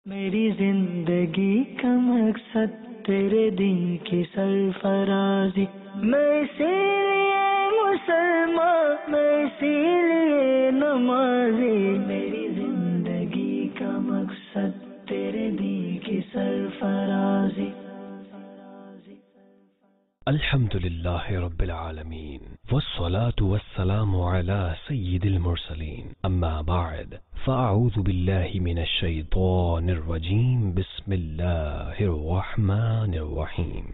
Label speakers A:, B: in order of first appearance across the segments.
A: میری زندگی کا مقصد تیرے دین کی سرفرازی، میں اسی لیے مسلمان، میں اسی لیے نمازی، میری زندگی کا مقصد تیرے دین کی سرفرازی۔
B: الحمد للہ رب العالمین والصلاة والسلام على سید المرسلین، اما بعد فاعوذ باللہ من الشیطان الرجیم، بسم اللہ الرحمن الرحیم۔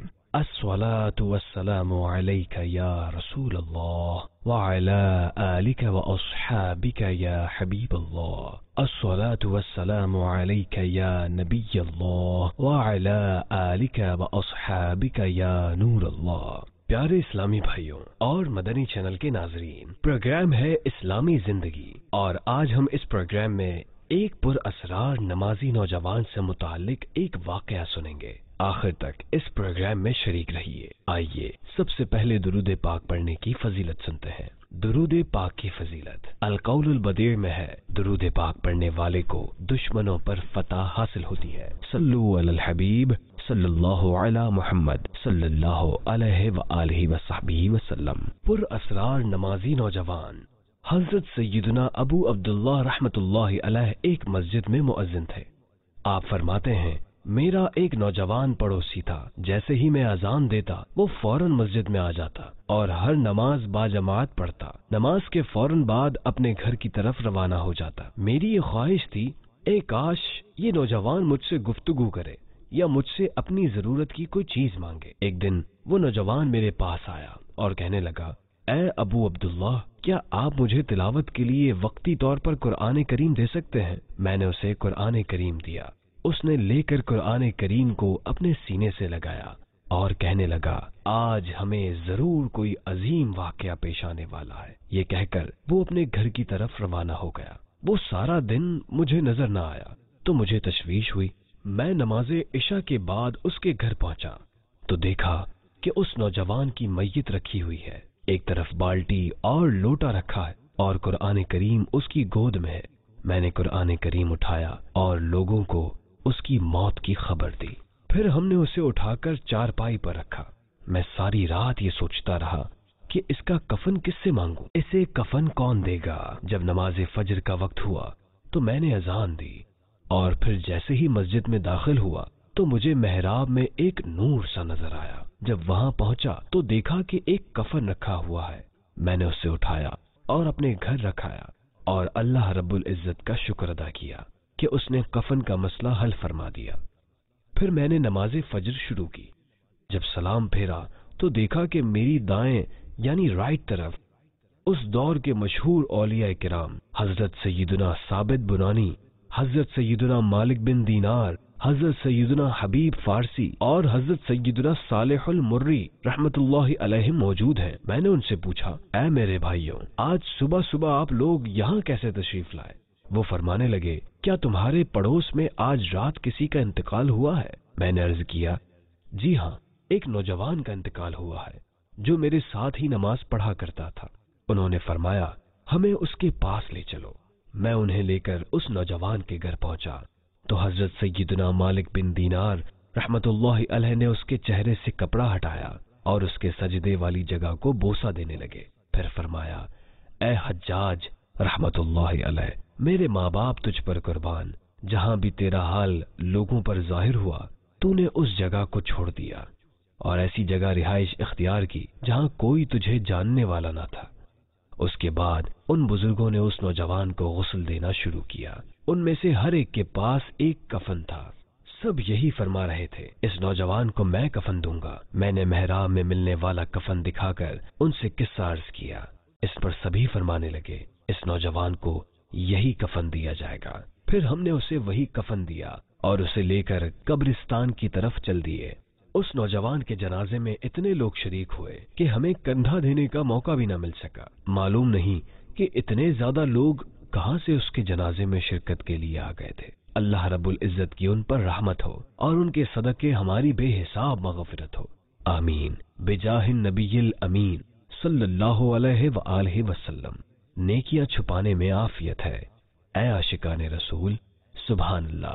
B: الصلاة والسلام علیک یا رسول اللہ وعلى آلک واصحابک یا حبیب اللہ، الصلاة والسلام علیک یا نبی اللہ وعلى آلک واصحابک یا نور اللہ۔ پیارے اسلامی بھائیوں اور مدنی چینل کے ناظرین، پروگرام ہے اسلامی زندگی، اور آج ہم اس پروگرام میں ایک پر اسرار نمازی نوجوان سے متعلق ایک واقعہ سنیں گے۔ آخر تک اس پروگرام میں شریک رہیے۔ آئیے سب سے پہلے درود پاک پڑھنے کی فضیلت سنتے ہیں۔ درود پاک کی فضیلت القول البدیع میں ہے، درود پاک پڑھنے والے کو دشمنوں پر فتح حاصل ہوتی ہے۔ صلو علی الحبیب صلی اللہ علی محمد صلی اللہ علیہ وآلہ وصحبہ وسلم۔ پر اسرار نمازی نوجوان حضرت سیدنا ابو عبداللہ رحمت اللہ علیہ ایک مسجد میں مؤذن تھے۔ آپ فرماتے ہیں، میرا ایک نوجوان پڑوسی تھا، جیسے ہی میں اذان دیتا وہ فوراً مسجد میں آ جاتا اور ہر نماز باجماعت پڑھتا، نماز کے فوراً بعد اپنے گھر کی طرف روانہ ہو جاتا۔ میری یہ خواہش تھی، اے کاش یہ نوجوان مجھ سے گفتگو کرے یا مجھ سے اپنی ضرورت کی کوئی چیز مانگے۔ ایک دن وہ نوجوان میرے پاس آیا اور کہنے لگا، اے ابو عبداللہ، کیا آپ مجھے تلاوت کے لیے وقتی طور پر قرآن کریم دے سکتے ہیں؟ میں نے اسے قرآن کریم دیا۔ اس نے لے کر قرآن کریم کو اپنے سینے سے لگایا اور کہنے لگا، آج ہمیں ضرور کوئی عظیم واقعہ پیش آنے والا ہے۔ یہ کہہ کر وہ اپنے گھر کی طرف روانہ ہو گیا۔ وہ سارا دن مجھے نظر نہ آیا تو مجھے تشویش ہوئی۔ میں نماز عشاء کے بعد اس کے گھر پہنچا تو دیکھا کہ اس نوجوان کی میت رکھی ہوئی ہے، ایک طرف بالٹی اور لوٹا رکھا ہے اور قرآن کریم اس کی گود میں ہے۔ میں نے قرآن کریم اٹھایا اور لوگوں کو اس کی موت کی خبر دی۔ پھر ہم نے اسے اٹھا کر چارپائی پر رکھا۔ میں ساری رات یہ سوچتا رہا کہ اس کا کفن کس سے مانگوں، اسے کفن کون دے گا۔ جب نماز فجر کا وقت ہوا تو میں نے اذان دی، اور پھر جیسے ہی مسجد میں داخل ہوا تو مجھے محراب میں ایک نور سا نظر آیا۔ جب وہاں پہنچا تو دیکھا کہ ایک کفن رکھا ہوا ہے۔ میں نے اسے اٹھایا اور اپنے گھر رکھایا اور اللہ رب العزت کا شکر ادا کیا کہ اس نے کفن کا مسئلہ حل فرما دیا۔ پھر میں نے نماز فجر شروع کی۔ جب سلام پھیرا تو دیکھا کہ میری دائیں یعنی رائٹ طرف اس دور کے مشہور اولیاء کرام حضرت سیدنا ثابت بنانی، حضرت سیدنا مالک بن دینار، حضرت سیدنا حبیب فارسی اور حضرت سیدنا صالح المری رحمت اللہ علیہ موجود ہیں۔ میں نے ان سے پوچھا، اے میرے بھائیوں، آج صبح صبح آپ لوگ یہاں کیسے تشریف لائے؟ وہ فرمانے لگے، کیا تمہارے پڑوس میں آج رات کسی کا انتقال ہوا ہے؟ میں نے عرض کیا، جی ہاں، ایک نوجوان کا انتقال ہوا ہے جو میرے ساتھ ہی نماز پڑھا کرتا تھا۔ انہوں نے فرمایا، ہمیں اس کے پاس لے چلو۔ میں انہیں لے کر اس نوجوان کے گھر پہنچا تو حضرت سیدنا مالک بن دینار رحمت اللہ علیہ نے اس کے چہرے سے کپڑا ہٹایا اور اس کے سجدے والی جگہ کو بوسہ دینے لگے۔ پھر فرمایا، اے حجاج رحمت اللہ علیہ، میرے ماں باپ تجھ پر قربان، جہاں بھی تیرا حال لوگوں پر ظاہر ہوا تو نے اس جگہ کو چھوڑ دیا اور ایسی جگہ رہائش اختیار کی جہاں کوئی تجھے جاننے والا نہ تھا۔ اس کے بعد ان بزرگوں نے اس نوجوان کو غسل دینا شروع کیا۔ ان میں سے ہر ایک کے پاس ایک کفن تھا۔ سب یہی فرما رہے تھے، اس نوجوان کو میں کفن دوں گا۔ میں نے محراب میں ملنے والا کفن دکھا کر ان سے قصہ عرض کیا۔ اس پر سبھی فرمانے لگے، اس نوجوان کو یہی کفن دیا جائے گا۔ پھر ہم نے اسے وہی کفن دیا اور اسے لے کر قبرستان کی طرف چل دیے۔ اس نوجوان کے جنازے میں اتنے لوگ شریک ہوئے کہ ہمیں کندھا دینے کا موقع بھی نہ مل سکا۔ معلوم نہیں کہ اتنے زیادہ لوگ کہاں سے اس کے جنازے میں شرکت کے لیے آ گئے تھے۔ اللہ رب العزت کی ان پر رحمت ہو اور ان کے صدقے ہماری بے حساب مغفرت ہو، آمین بجاہ النبی الامین صلی اللہ علیہ وآلہ وسلم۔ نیکیاں چھپانے میں عافیت ہے، اے عاشقان رسول، سبحان اللہ۔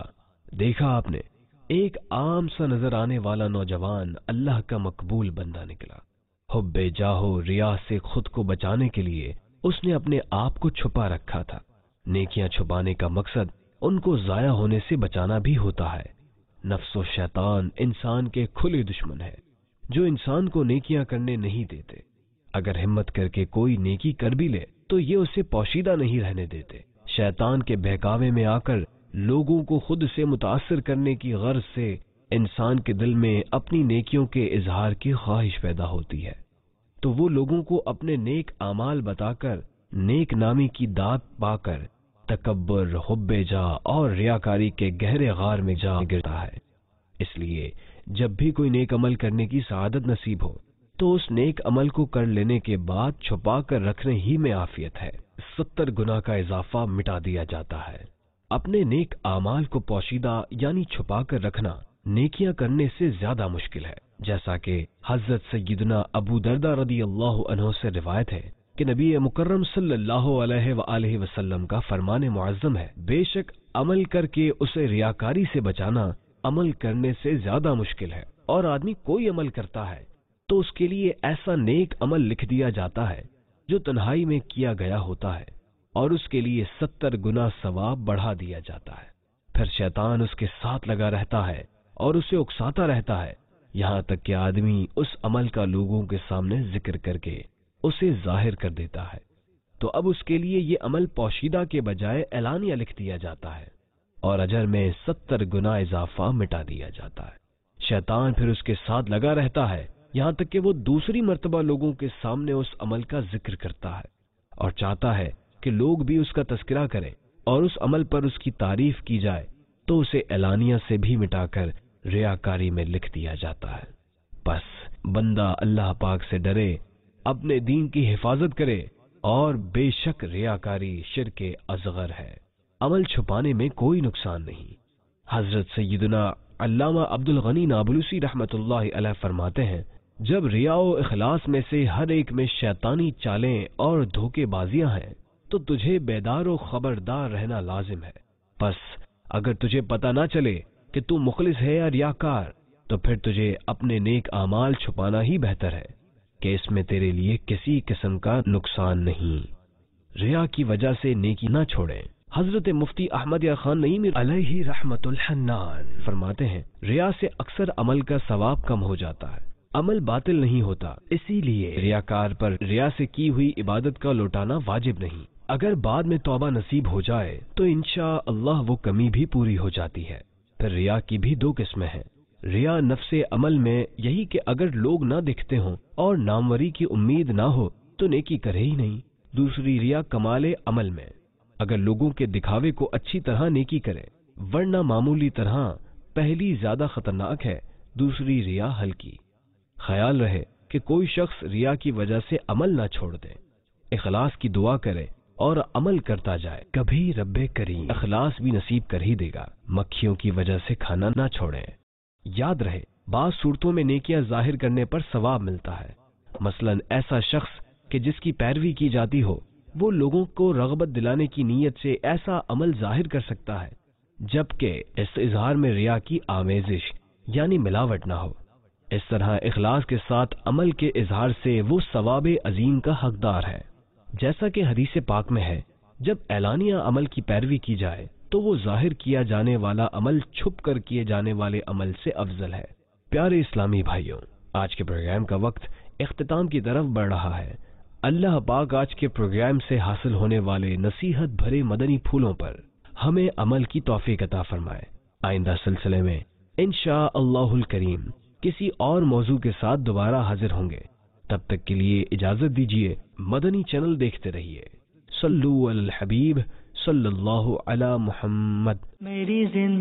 B: دیکھا آپ نے، ایک عام سا نظر آنے والا نوجوان اللہ کا مقبول بندہ نکلا۔ حب جاہو ریا سے خود کو بچانے کے لیے اس نے اپنے آپ کو چھپا رکھا تھا۔ نیکیاں چھپانے کا مقصد ان کو ضائع ہونے سے بچانا بھی ہوتا ہے۔ نفس و شیطان انسان کے کھلے دشمن ہے جو انسان کو نیکیاں کرنے نہیں دیتے۔ اگر ہمت کر کے کوئی نیکی کر بھی لے تو یہ اسے پوشیدہ نہیں رہنے دیتے۔ شیطان کے بہکاوے میں آ کر لوگوں کو خود سے متاثر کرنے کی غرض سے انسان کے دل میں اپنی نیکیوں کے اظہار کی خواہش پیدا ہوتی ہے، تو وہ لوگوں کو اپنے نیک اعمال بتا کر نیک نامی کی داد پا کر تکبر، حب جا اور ریاکاری کے گہرے غار میں جا گرتا ہے۔ اس لیے جب بھی کوئی نیک عمل کرنے کی سعادت نصیب ہو تو اس نیک عمل کو کر لینے کے بعد چھپا کر رکھنے ہی میں عافیت ہے۔ 70 گنا کا اضافہ مٹا دیا جاتا ہے۔ اپنے نیک اعمال کو پوشیدہ یعنی چھپا کر رکھنا نیکیاں کرنے سے زیادہ مشکل ہے، جیسا کہ حضرت سیدنا ابو دردہ رضی اللہ عنہ سے روایت ہے کہ نبی مکرم صلی اللہ علیہ وآلہ وسلم کا فرمان معظم ہے، بے شک عمل کر کے اسے ریاکاری سے بچانا عمل کرنے سے زیادہ مشکل ہے، اور آدمی کوئی عمل کرتا ہے تو اس کے لیے ایسا نیک عمل لکھ دیا جاتا ہے جو تنہائی میں کیا گیا ہوتا ہے، اور اس کے لیے 70 گنا ثواب بڑھا دیا جاتا ہے۔ پھر شیطان اس کے ساتھ لگا رہتا ہے اور اسے اکساتا رہتا ہے، یہاں تک کہ آدمی اس عمل کا لوگوں کے سامنے ذکر کر کے اسے ظاہر کر دیتا ہے، تو اب اس کے لیے یہ عمل پوشیدہ کے بجائے اعلانیہ لکھ دیا جاتا ہے اور اجر میں 70 گنا اضافہ مٹا دیا جاتا ہے۔ شیطان پھر اس کے ساتھ لگا رہتا ہے یہاں تک کہ وہ دوسری مرتبہ لوگوں کے سامنے اس عمل کا ذکر کرتا ہے اور چاہتا ہے کہ لوگ بھی اس کا تذکرہ کریں اور اس عمل پر اس کی تعریف کی جائے، تو اسے اعلانیہ سے بھی مٹا کر ریاکاری میں لکھ دیا جاتا ہے۔ بس بندہ اللہ پاک سے ڈرے، اپنے دین کی حفاظت کرے، اور بے شک ریاکاری شرک اصغر ہے۔ عمل چھپانے میں کوئی نقصان نہیں۔ حضرت سیدنا علامہ عبد الغنی نابلسی رحمت اللہ علیہ فرماتے ہیں، جب ریا و اخلاص میں سے ہر ایک میں شیطانی چالیں اور دھوکے بازیاں ہیں تو تجھے بیدار و خبردار رہنا لازم ہے۔ پس اگر تجھے پتہ نہ چلے کہ تو مخلص ہے یا ریاکار تو پھر تجھے اپنے نیک اعمال چھپانا ہی بہتر ہے کہ اس میں تیرے لیے کسی قسم کا نقصان نہیں۔ ریا کی وجہ سے نیکی نہ چھوڑیں۔ حضرت مفتی احمد یا خان نعیمی علیہ رحمت الحنان فرماتے ہیں، ریا سے اکثر عمل کا ثواب کم ہو جاتا ہے، عمل باطل نہیں ہوتا، اسی لیے ریاکار پر ریا سے کی ہوئی عبادت کا لوٹانا واجب نہیں۔ اگر بعد میں توبہ نصیب ہو جائے تو انشاءاللہ وہ کمی بھی پوری ہو جاتی ہے۔ پھر ریا کی بھی دو قسمیں ہیں۔ ریا نفس عمل میں یہی کہ اگر لوگ نہ دکھتے ہوں اور ناموری کی امید نہ ہو تو نیکی کرے ہی نہیں۔ دوسری ریا کمال عمل میں، اگر لوگوں کے دکھاوے کو اچھی طرح نیکی کرے، ورنہ معمولی طرح پہلی زیادہ خطرناک ہے، دوسری ریا ہلکی۔ خیال رہے کہ کوئی شخص ریا کی وجہ سے عمل نہ چھوڑ دے، اخلاص کی دعا کرے اور عمل کرتا جائے، کبھی رب کریم اخلاص بھی نصیب کر ہی دے گا۔ مکھیوں کی وجہ سے کھانا نہ چھوڑیں۔ یاد رہے بعض صورتوں میں نیکیاں ظاہر کرنے پر ثواب ملتا ہے، مثلا ایسا شخص کہ جس کی پیروی کی جاتی ہو، وہ لوگوں کو رغبت دلانے کی نیت سے ایسا عمل ظاہر کر سکتا ہے جبکہ اس اظہار میں ریا کی آمیزش یعنی ملاوٹ نہ ہو۔ اس طرح اخلاص کے ساتھ عمل کے اظہار سے وہ ثواب عظیم کا حقدار ہے، جیسا کہ حدیث پاک میں ہے، جب اعلانیہ عمل کی پیروی کی جائے تو وہ ظاہر کیا جانے والا عمل چھپ کر کیے جانے والے عمل سے افضل ہے۔ پیارے اسلامی بھائیوں، آج کے پروگرام کا وقت اختتام کی طرف بڑھ رہا ہے۔ اللہ پاک آج کے پروگرام سے حاصل ہونے والے نصیحت بھرے مدنی پھولوں پر ہمیں عمل کی توفیق عطا فرمائے۔ آئندہ سلسلے میں انشاءاللہ الکریم کسی اور موضوع کے ساتھ دوبارہ حاضر ہوں گے۔ تب تک کے لیے اجازت دیجیے، مدنی چینل دیکھتے رہیے۔ صلو علی الحبیب صلی اللہ علی محمد۔
A: میری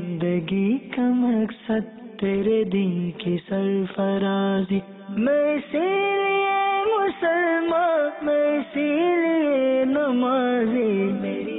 A: زندگی کا مقصد تیرے دین کی سرفرازی، میں اسی لیے مسلمان، میں اسی لیے نمازی، میری